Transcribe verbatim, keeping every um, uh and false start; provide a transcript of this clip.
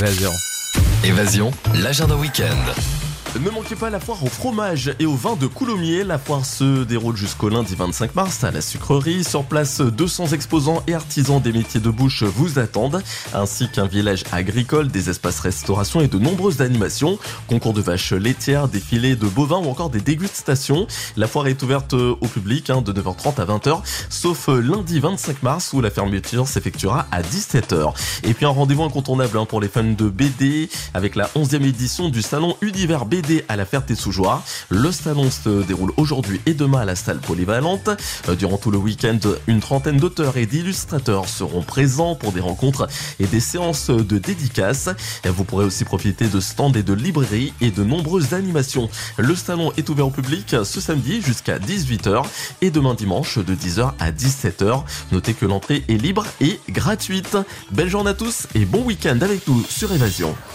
Évasion. Évasion, l'agenda week-end. Ne manquez pas la foire au fromage et au vin de Coulommiers. La foire se déroule jusqu'au lundi vingt-cinq mars à la sucrerie. Sur place, deux cents exposants et artisans des métiers de bouche vous attendent, ainsi qu'un village agricole, des espaces restauration et de nombreuses animations. Concours de vaches laitières, défilés de bovins ou encore des dégustations. La foire est ouverte au public hein, de neuf heures trente à vingt heures, sauf lundi vingt-cinq mars où la fermeture s'effectuera à dix-sept heures. Et puis un rendez-vous incontournable hein, pour les fans de B D avec la onzième édition du salon Univers B D à la Ferté-sous-Joie. Le salon se déroule aujourd'hui et demain à la salle polyvalente. Durant tout le week-end, une trentaine d'auteurs et d'illustrateurs seront présents pour des rencontres et des séances de dédicaces. Vous pourrez aussi profiter de stands et de librairies et de nombreuses animations. Le salon est ouvert au public ce samedi jusqu'à dix-huit heures et demain dimanche de dix heures à dix-sept heures. Notez que l'entrée est libre et gratuite. Belle journée à tous et bon week-end avec nous sur Évasion.